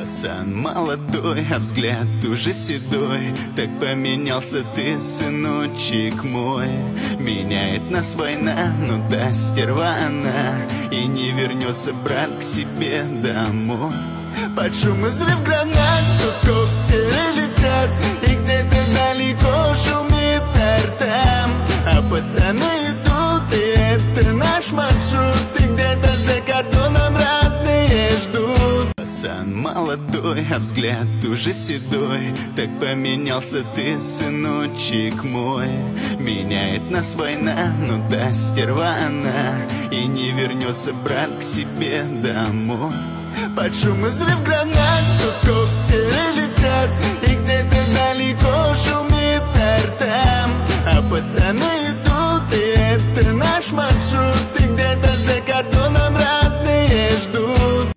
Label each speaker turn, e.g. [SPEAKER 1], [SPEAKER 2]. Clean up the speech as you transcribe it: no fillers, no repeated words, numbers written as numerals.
[SPEAKER 1] Пацан молодой, а взгляд уже седой. Так поменялся ты, сыночек мой. Меняет нас война, ну да, стерва она. И не вернется брат к себе домой. Под шум и взрыв гранат, тут коптеры летят. И где-то далеко шумит артам. А пацаны идут, и это наш маршрут. И где-то за кордоном родные ждут. Пацан молодой, а взгляд уже седой. Так поменялся ты, сыночек мой. Меняет нас война, ну да, стерва она. И не вернется брат к себе домой. Под шум и взрыв гранат, тут коптеры летят. И где-то далеко шумит артам. А пацаны идут, и это наш маршрут.